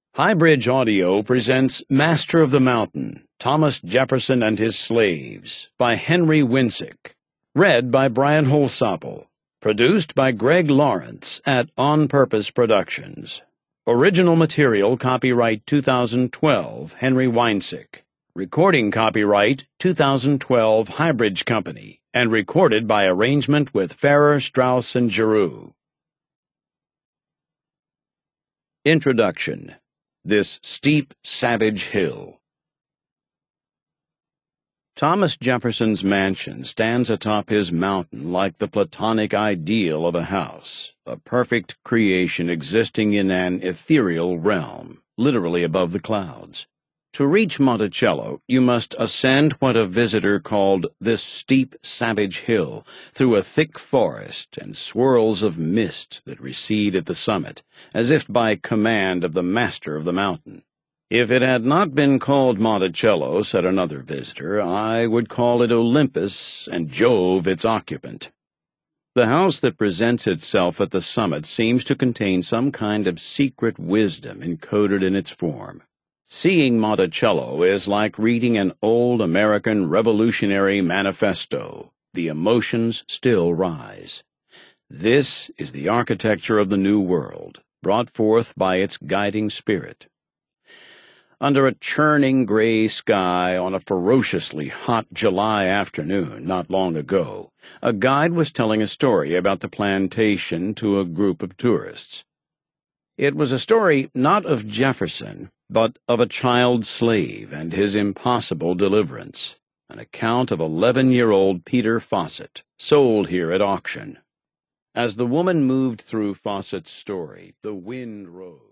Highbridge Audio presents Master of the Mountain, Thomas Jefferson and His Slaves, by Henry Winsick. Read by Brian Holsopple. Produced by Greg Lawrence at On Purpose Productions. Original material copyright 2012, Henry Winsick. Recording copyright 2012, Highbridge Company, and recorded by arrangement with Farrar, Straus, and Giroux. Introduction. This steep, savage hill. Thomas Jefferson's mansion stands atop his mountain like the Platonic ideal of a house, a perfect creation existing in an ethereal realm, literally above the clouds. To reach Monticello, you must ascend what a visitor called this steep, savage hill through a thick forest and swirls of mist that recede at the summit, as if by command of the master of the mountain. If it had not been called Monticello, said another visitor, I would call it Olympus and Jove its occupant. The house that presents itself at the summit seems to contain some kind of secret wisdom encoded in its form. Seeing Monticello is like reading an old American Revolutionary Manifesto. The emotions still rise. This is the architecture of the New World, brought forth by its guiding spirit. Under a churning gray sky on a ferociously hot July afternoon not long ago, a guide was telling a story about the plantation to a group of tourists. It was a story not of Jefferson, but of a child slave and his impossible deliverance, an account of 11-year-old Peter Fawcett, sold here at auction. As the woman moved through Fawcett's story, the wind rose.